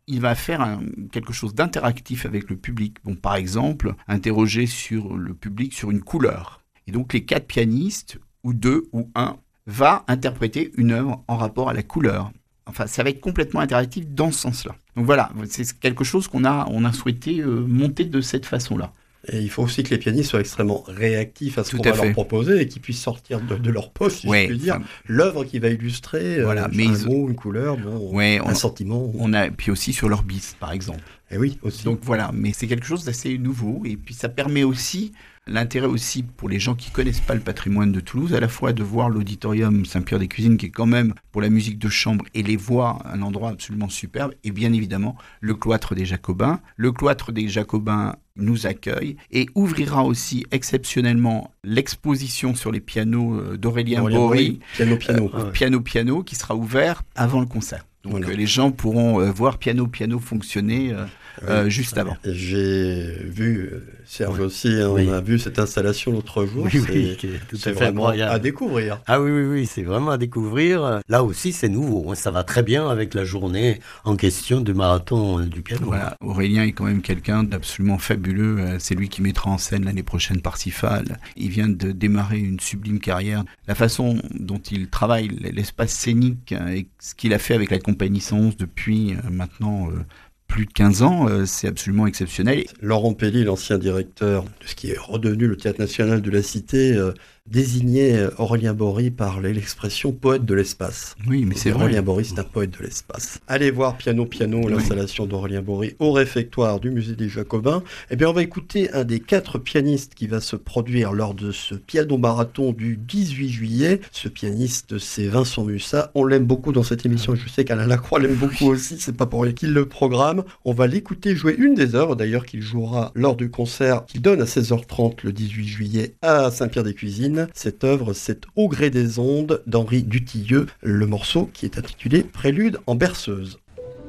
il va faire un, quelque chose d'interactif avec le public. Bon, par exemple, interroger sur le public sur une couleur. Et donc les quatre pianistes, ou deux, ou un, va interpréter une œuvre en rapport à la couleur. Enfin, ça va être complètement interactif dans ce sens-là. Donc voilà, c'est quelque chose qu'on a, on a souhaité euh, monter de cette façon-là. Et il faut aussi que les pianistes soient extrêmement réactifs à ce qu'on va leur proposer et qu'ils puissent sortir de, de leur poche, si ouais, je puis dire, l'œuvre qui va illustrer voilà, euh, mais un ils... mot, une couleur, bon, ouais, un on... sentiment. On a, puis aussi sur leur bis, par exemple. Et oui, aussi. Donc voilà, mais c'est quelque chose d'assez nouveau. Et puis ça permet aussi, l'intérêt aussi pour les gens qui ne connaissent pas le patrimoine de Toulouse, à la fois de voir l'auditorium Saint-Pierre-des-Cuisines, qui est quand même, pour la musique de chambre et les voix, un endroit absolument superbe, et bien évidemment, le cloître des Jacobins. Le cloître des Jacobins nous accueille et ouvrira aussi exceptionnellement l'exposition sur les pianos d'Aurélien Bory, piano-piano, euh, piano-piano, qui sera ouvert avant le concert. Donc voilà. euh, les gens pourront euh, voir piano-piano fonctionner euh, oui, euh, juste avant. J'ai vu, Serge oui. aussi, hein, oui. on a vu cette installation l'autre jour. Oui, c'est oui, tout c'est à fait vraiment incroyable. À découvrir. Ah oui, oui, oui, c'est vraiment à découvrir. Là aussi, c'est nouveau. Ça va très bien avec la journée en question du marathon du piano. Voilà. Aurélien est quand même quelqu'un d'absolument fabuleux. C'est lui qui mettra en scène l'année prochaine Parsifal. Il vient de démarrer une sublime carrière. La façon dont il travaille l'espace scénique et ce qu'il a fait avec la compagnie cent onze depuis maintenant... Euh, plus de quinze ans, euh, c'est absolument exceptionnel. Laurent Pelli, l'ancien directeur de ce qui est redevenu le Théâtre National de la Cité, euh, désignait Aurélien Bory par l'expression poète de l'espace. Oui, mais c'est vrai. Aurélien Bory, c'est un poète de l'espace. Allez voir Piano Piano, oui. L'installation d'Aurélien Bory au réfectoire du Musée des Jacobins. Eh bien, on va écouter un des quatre pianistes qui va se produire lors de ce piano marathon du dix-huit juillet. Ce pianiste, c'est Vincent Mussat. On l'aime beaucoup dans cette émission. Je sais qu'Alain Lacroix l'aime beaucoup aussi. C'est pas pour rien qu'il le programme. On va l'écouter jouer une des œuvres, d'ailleurs, qu'il jouera lors du concert qu'il donne à seize heures trente le dix-huit juillet à Saint-Pierre-des-Cuisines. Cette œuvre, c'est Au gré des ondes d'Henri Dutilleux, le morceau qui est intitulé Prélude en berceuse.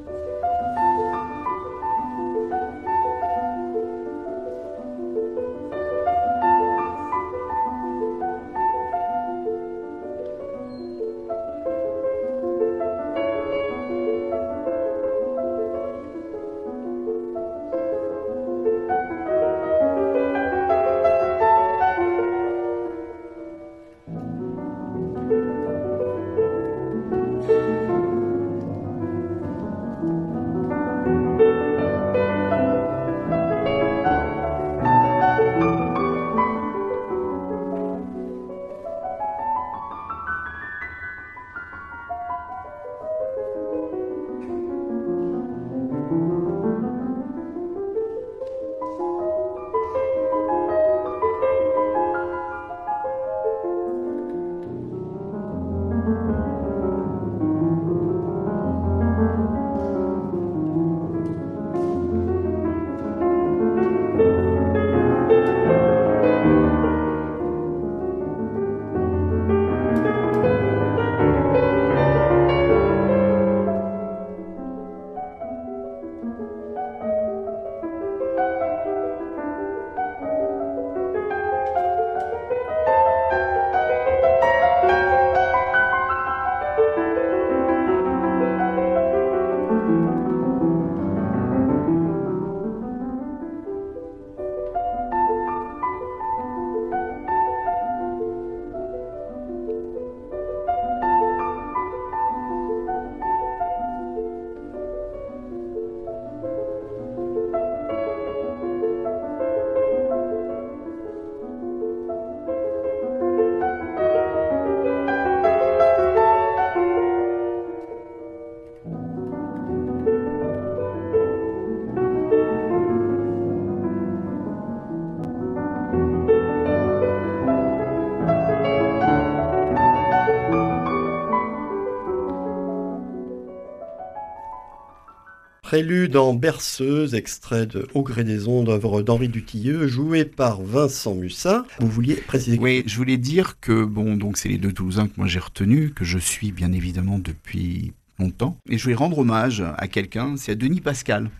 Prélude en berceuse, extrait de Au gré des ondes, œuvre d'Henri Dutilleux, joué par Vincent Mussat. Vous vouliez préciser? Oui, je voulais dire que, bon, donc c'est les deux Toulousains que moi j'ai retenus, que je suis bien évidemment depuis longtemps. Et je voulais rendre hommage à quelqu'un, c'est à Denis Pascal.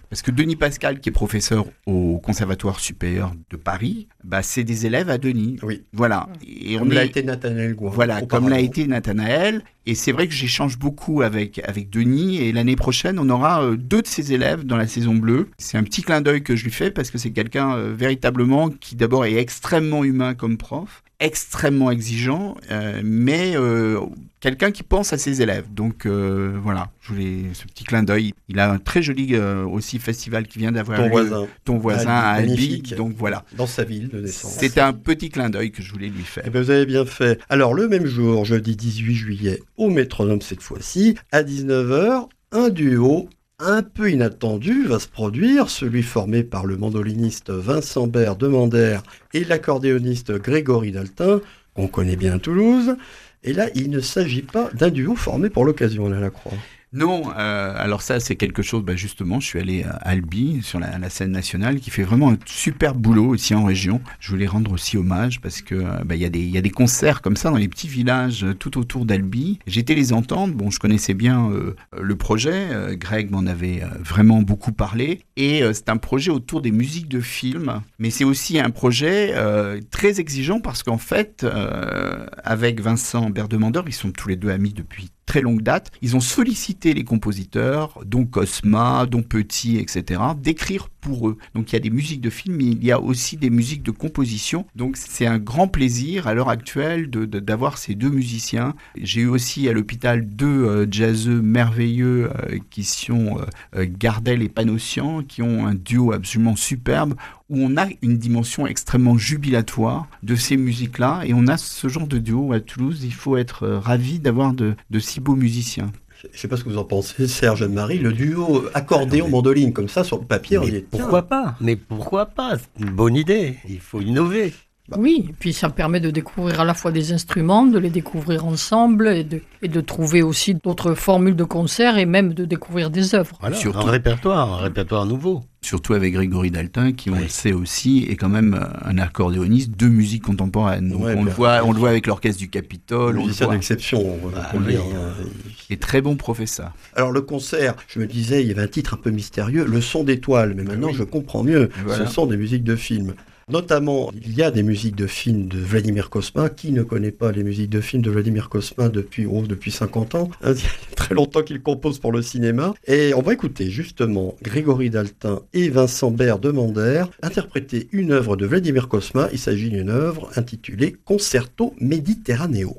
Parce que Denis Pascal, qui est professeur au Conservatoire supérieur de Paris, bah, c'est des élèves à Denis. Oui. Voilà. Et comme on l'a est... été Nathanaël Gouin. Voilà, comme l'a été Nathanaël. Et c'est vrai que j'échange beaucoup avec, avec Denis. Et l'année prochaine, on aura euh, deux de ses élèves dans la saison bleue. C'est un petit clin d'œil que je lui fais parce que c'est quelqu'un euh, véritablement qui d'abord est extrêmement humain comme prof, extrêmement exigeant, euh, mais euh, quelqu'un qui pense à ses élèves. Donc euh, voilà, je voulais ce petit clin d'œil. Il a un très joli euh, aussi festival qui vient d'avoir ton lieu, voisin, ton voisin à Albi, Albi. magnifique, donc voilà, dans sa ville de naissance. C'était un petit clin d'œil que je voulais lui faire. Eh bien, vous avez bien fait. Alors le même jour, jeudi dix-huit juillet, au Métronome cette fois-ci, à dix-neuf heures, un duo un peu inattendu va se produire, celui formé par le mandoliniste Vincent Bert de Mander et l'accordéoniste Grégory Daltin, qu'on connaît bien à Toulouse. Et là, il ne s'agit pas d'un duo formé pour l'occasion, là, la croix. Non, euh, alors ça c'est quelque chose, bah justement, je suis allé à Albi, sur la, la scène nationale, qui fait vraiment un super boulot aussi en région. Je voulais rendre aussi hommage parce que bah, y a des, y a des concerts comme ça dans les petits villages tout autour d'Albi. J'étais les entendre, bon je connaissais bien euh, le projet, euh, Greg m'en avait euh, vraiment beaucoup parlé, et euh, c'est un projet autour des musiques de films, mais c'est aussi un projet euh, très exigeant parce qu'en fait, euh, avec Vincent Berdemander, ils sont tous les deux amis depuis très longue date, ils ont sollicité les compositeurs, dont Cosma, dont Petit, et cetera, d'écrire pour eux. Donc il y a des musiques de films, mais il y a aussi des musiques de composition. Donc c'est un grand plaisir à l'heure actuelle de, de, d'avoir ces deux musiciens. J'ai eu aussi à l'hôpital deux euh, jazzeux merveilleux euh, qui sont euh, Gardel et Panossian, qui ont un duo absolument superbe, où on a une dimension extrêmement jubilatoire de ces musiques-là, et on a ce genre de duo à Toulouse. Il faut être euh, ravi d'avoir de, de si beaux musiciens. Je ne sais pas ce que vous en pensez, Serge Anne-Marie, le duo accordéon-mandoline, comme ça, sur le papier, on y est. Pourquoi pas? Mais pourquoi pas? C'est une bonne idée, il faut innover. Bah. Oui, et puis ça permet de découvrir à la fois des instruments, de les découvrir ensemble et de, et de trouver aussi d'autres formules de concert et même de découvrir des œuvres. Voilà, surtout, un répertoire, un répertoire nouveau. Surtout avec Grégory Daltin, qui, on oui. le sait aussi, est quand même un accordéoniste de musique contemporaine. Donc ouais, on, le voit, on le voit avec l'Orchestre du Capitole. Musicien d'exception, on va le dire. Et très bon professeur. Alors le concert, je me disais, il y avait un titre un peu mystérieux, Le son d'étoiles, mais maintenant oui. je comprends mieux, voilà. Ce sont des musiques de films. Notamment, il y a des musiques de films de Vladimir Cosma. Qui ne connaît pas les musiques de films de Vladimir Cosma depuis, oh, depuis cinquante ans? Il y a très longtemps qu'il compose pour le cinéma. Et on va écouter justement Grégory Daltin et Vincent Bert de Mander interpréter une œuvre de Vladimir Cosma. Il s'agit d'une œuvre intitulée Concerto Mediterraneo.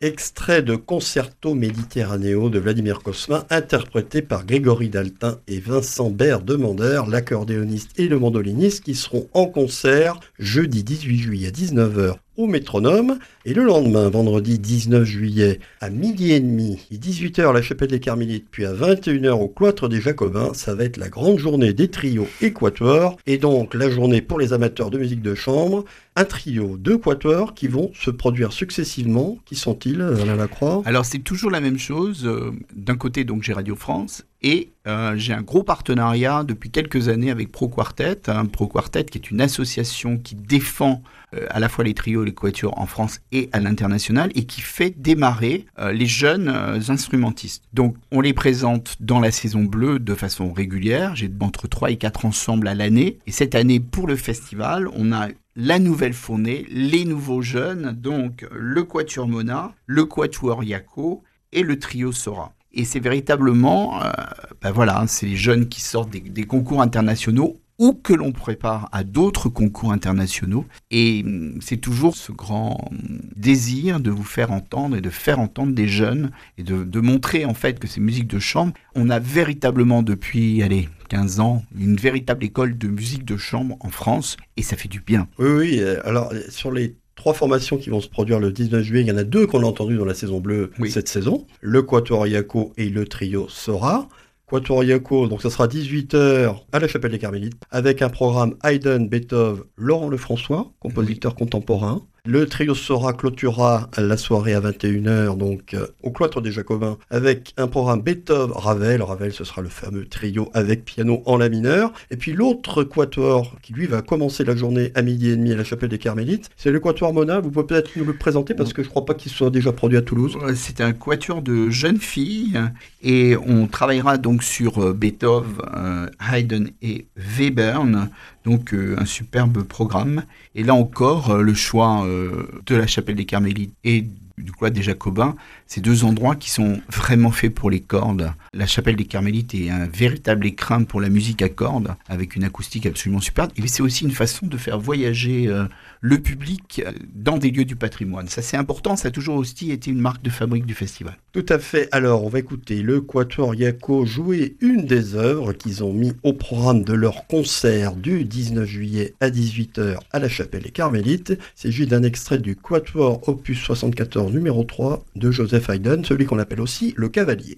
Extrait de Concerto Mediterraneo de Vladimir Cosma, interprété par Grégory Daltin et Vincent Bert Demandeur, l'accordéoniste et le mandoliniste, qui seront en concert jeudi dix-huit juillet à dix-neuf heures au Métronome, et le lendemain, vendredi dix-neuf juillet, à midi et demi, et dix-huit heures à la Chapelle des Carmélites, puis à vingt et une heures au Cloître des Jacobins. Ça va être la grande journée des trios et quatuors, et donc la journée pour les amateurs de musique de chambre. Un trio, deux quatuors qui vont se produire successivement. Qui sont-ils, Alain Lacroix ? Alors c'est toujours la même chose. D'un côté, donc j'ai Radio France, et euh, j'ai un gros partenariat depuis quelques années avec Pro Quartet. Hein, Pro Quartet, qui est une association qui défend euh, à la fois les trios et les quatuors en France et à l'international, et qui fait démarrer euh, les jeunes euh, instrumentistes. Donc on les présente dans la saison bleue de façon régulière. J'ai entre trois et quatre ensembles à l'année. Et cette année, pour le festival, on a la nouvelle fournée, les nouveaux jeunes, donc le Quatuor Mona, le Quatuor Yako et le trio Sora. Et c'est véritablement, euh, ben voilà, c'est les jeunes qui sortent des, des concours internationaux ou que l'on prépare à d'autres concours internationaux. Et c'est toujours ce grand désir de vous faire entendre et de faire entendre des jeunes et de, de montrer en fait que ces musiques de chambre, on a véritablement depuis, allez, quinze ans, une véritable école de musique de chambre en France, et ça fait du bien. Oui, oui, alors sur les trois formations qui vont se produire le dix-neuf juillet, il y en a deux qu'on a entendues dans la saison bleue oui. cette saison, le Quatuor Yako et le trio Sora. Quatuor Yako, donc ça sera dix-huit heures à la Chapelle des Carmélites, avec un programme Haydn, Beethoven, Laurent Lefrançois, compositeur oui. contemporain. Le trio Sora clôturera la soirée à vingt et une heures, donc euh, au Cloître des Jacobins, avec un programme Beethoven, Ravel. Ravel, ce sera le fameux trio avec piano en la mineur. Et puis l'autre quatuor, qui lui va commencer la journée à midi et demi à la Chapelle des Carmélites, c'est le Quatuor Mona. Vous pouvez peut-être nous le présenter, parce que je ne crois pas qu'il soit déjà produit à Toulouse. C'est un quatuor de jeunes filles, et on travaillera donc sur Beethoven, euh, Haydn et Webern. Donc euh, un superbe programme. Et là encore, euh, le choix euh, de la Chapelle des Carmélites et du Cloître des Jacobins, ces deux endroits qui sont vraiment faits pour les cordes. La Chapelle des Carmélites est un véritable écrin pour la musique à cordes, avec une acoustique absolument superbe. Et c'est aussi une façon de faire voyager euh, le public dans des lieux du patrimoine. Ça, c'est important, ça a toujours aussi été une marque de fabrique du festival. Tout à fait. Alors, on va écouter le Quatuor Yako jouer une des œuvres qu'ils ont mis au programme de leur concert du dix-neuf juillet à dix-huit heures à la Chapelle des Carmélites. Il s'agit d'un extrait du Quatuor opus soixante-quatorze numéro trois de Joseph Haydn, celui qu'on appelle aussi le Cavalier.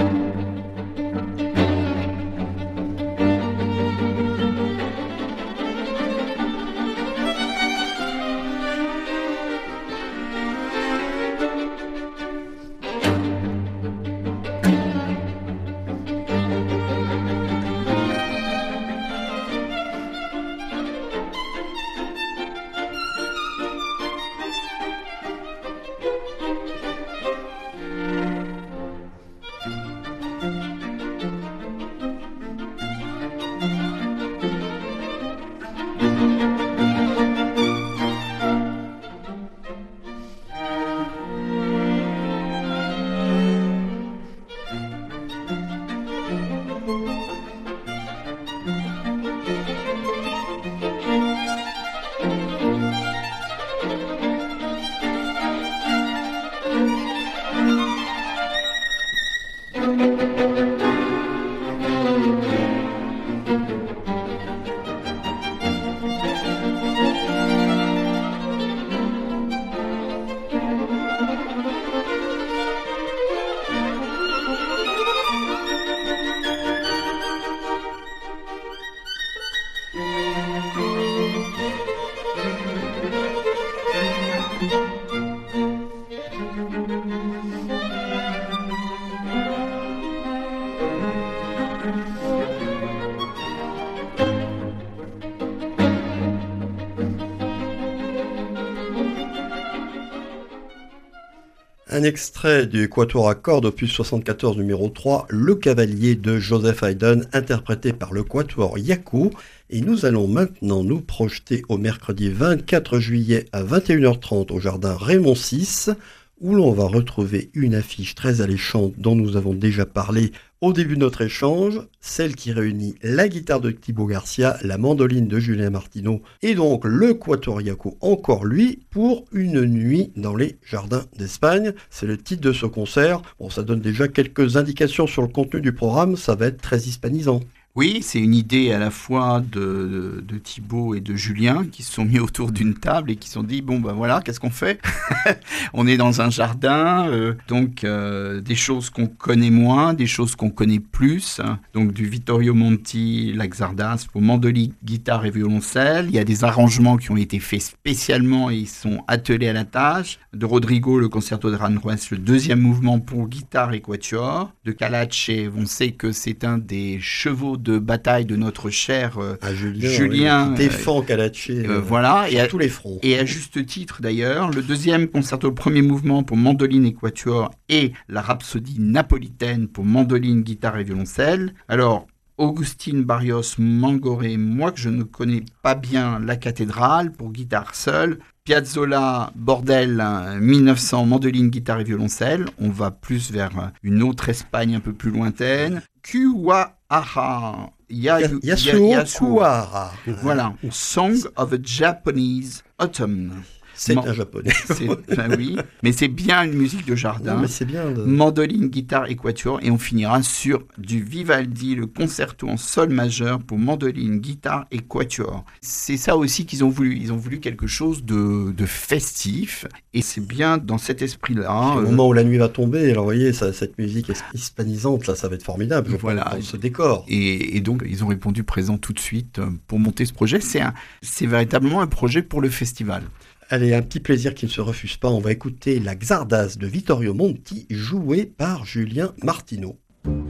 Un extrait du Quatuor à cordes opus soixante-quatorze numéro trois, Le Cavalier de Joseph Haydn, interprété par le Quatuor Yako. Et nous allons maintenant nous projeter au mercredi vingt-quatre juillet à vingt et une heures trente au jardin Raymond six où l'on va retrouver une affiche très alléchante dont nous avons déjà parlé au début de notre échange, celle qui réunit la guitare de Thibaut Garcia, la mandoline de Julien Martineau et donc le quatuor Yaco, encore lui, pour une nuit dans les jardins d'Espagne. C'est le titre de ce concert. Bon, ça donne déjà quelques indications sur le contenu du programme, ça va être très hispanisant. Oui, c'est une idée à la fois de, de, de Thibaut et de Julien qui se sont mis autour d'une table et qui se sont dit, bon ben voilà, qu'est-ce qu'on fait? On est dans un jardin, euh, donc euh, des choses qu'on connaît moins, des choses qu'on connaît plus, hein. Donc du Vittorio Monti, l'Axardas pour mandoline, guitare et violoncelle. Il y a des arrangements qui ont été faits spécialement et ils sont attelés à la tâche. De Rodrigo, le concerto de Aranjuez, le deuxième mouvement pour guitare et quatuor. De Calace, on sait que c'est un des chevaux de bataille de notre cher euh, ah, Julien, Julien oui, qui défend Calace euh, euh, voilà, sur et à, tous les fronts. Et à juste titre d'ailleurs, le deuxième concerto, le premier mouvement pour mandoline et quatuor et la rhapsodie napolitaine pour mandoline, guitare et violoncelle. Alors, Augustin Barrios Mangoré, moi que je ne connais pas bien, La cathédrale pour guitare seule. Piazzolla, Bordel, mille neuf cents, mandoline, guitare et violoncelle. On va plus vers une autre Espagne un peu plus lointaine. Kuwahara, Yasu, Yasuo Kuwahara. Voilà, Song of a Japanese Autumn. C'est Man- un japonais. C'est, ben oui, mais c'est bien une musique de jardin. Non, mais c'est bien de... Mandoline, guitare et quatuor. Et on finira sur du Vivaldi, le concerto en sol majeur pour mandoline, guitare et quatuor. C'est ça aussi qu'ils ont voulu. Ils ont voulu quelque chose de, de festif. Et c'est bien dans cet esprit-là. Au euh... moment où la nuit va tomber, alors vous voyez, ça, cette musique hispanisante, là, ça va être formidable. Voilà. Dans ce décor. Et, et donc, ils ont répondu présent tout de suite pour monter ce projet. C'est, un, c'est véritablement un projet pour le festival. Allez, un petit plaisir qui ne se refuse pas, on va écouter la Xardas de Vittorio Monti, jouée par Julien Martineau.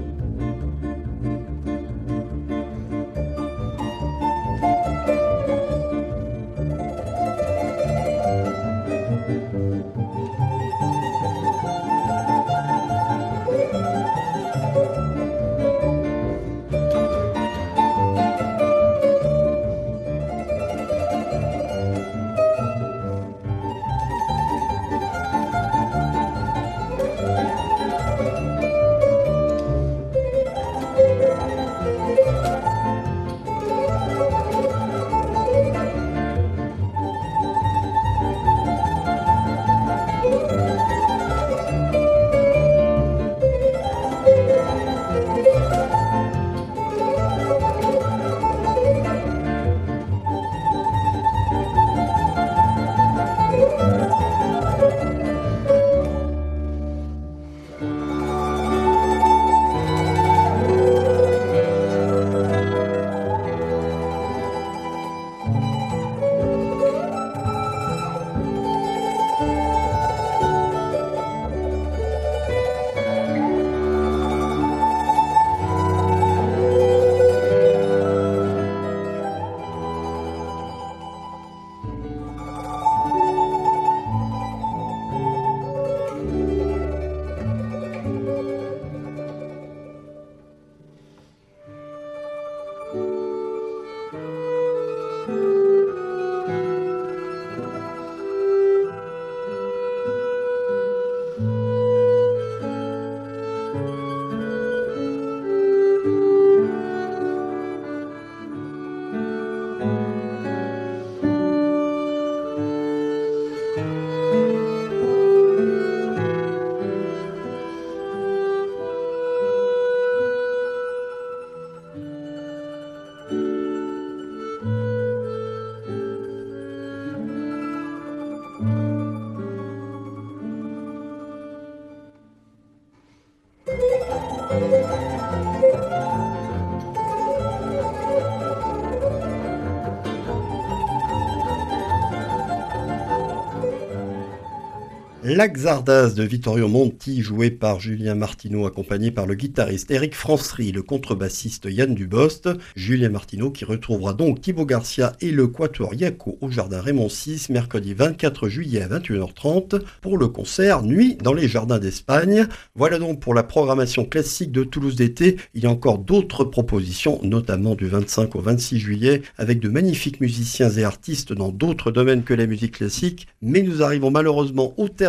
La Xardas de Vittorio Monti, joué par Julien Martineau, accompagné par le guitariste Eric Francery, le contrebassiste Yann Dubost. Julien Martineau qui retrouvera donc Thibaut Garcia et le quatuor Yaco au Jardin Raymond six, mercredi vingt-quatre juillet à vingt et une heures trente, pour le concert Nuit dans les Jardins d'Espagne. Voilà donc pour la programmation classique de Toulouse d'été. Il y a encore d'autres propositions, notamment du vingt-cinq au vingt-six juillet, avec de magnifiques musiciens et artistes dans d'autres domaines que la musique classique. Mais nous arrivons malheureusement au terme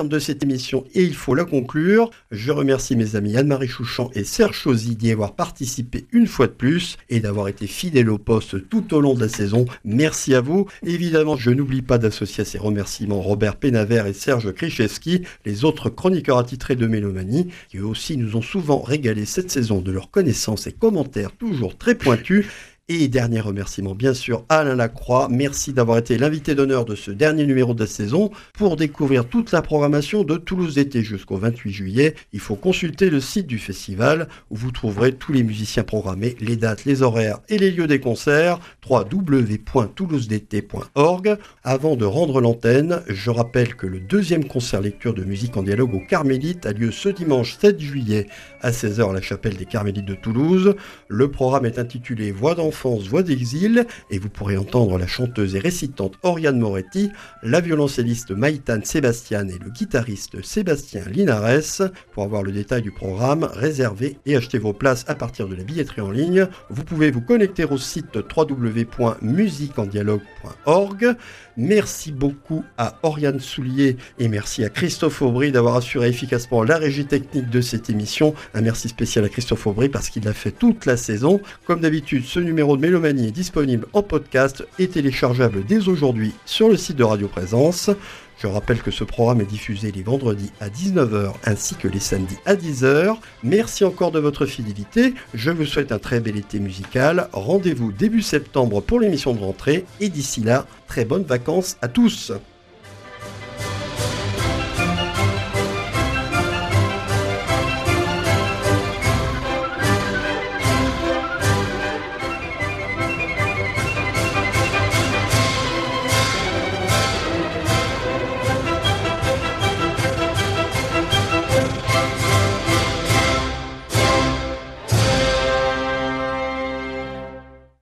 terme de cette émission et il faut la conclure. Je remercie mes amis Anne-Marie Chouchan et Serge Chauzy d'y avoir participé une fois de plus et d'avoir été fidèles au poste tout au long de la saison. Merci à vous. Évidemment, je n'oublie pas d'associer à ces remerciements Robert Pénavert et Serge Krichewski, les autres chroniqueurs attitrés de Mélomanie, qui eux aussi nous ont souvent régalé cette saison de leurs connaissances et commentaires toujours très pointus. Et dernier remerciement, bien sûr, Alain Lacroix. Merci d'avoir été l'invité d'honneur de ce dernier numéro de la saison. Pour découvrir toute la programmation de Toulouse d'été jusqu'au vingt-huit juillet, il faut consulter le site du festival où vous trouverez tous les musiciens programmés, les dates, les horaires et les lieux des concerts, w w w point toulouse d t point org. Avant de rendre l'antenne, je rappelle que le deuxième concert lecture de musique en dialogue au Carmélite a lieu ce dimanche sept juillet à seize heures à la chapelle des Carmélites de Toulouse. Le programme est intitulé Voix d'enfance, Voix d'exil, et vous pourrez entendre la chanteuse et récitante Oriane Moretti, la violoncelliste Maïtane Sébastien et le guitariste Sébastien Linares. Pour avoir le détail du programme, réservez et achetez vos places à partir de la billetterie en ligne. Vous pouvez vous connecter au site w w w point musique en dialogue point org. Merci beaucoup à Oriane Soulier et merci à Christophe Aubry d'avoir assuré efficacement la régie technique de cette émission. Un merci spécial à Christophe Aubry parce qu'il l'a fait toute la saison. Comme d'habitude, ce numéro de Mélomanie est disponible en podcast et téléchargeable dès aujourd'hui sur le site de Radio Présence. Je rappelle que ce programme est diffusé les vendredis à dix-neuf heures ainsi que les samedis à dix heures. Merci encore de votre fidélité. Je vous souhaite un très bel été musical. Rendez-vous début septembre pour l'émission de rentrée. Et d'ici là, très bonnes vacances à tous.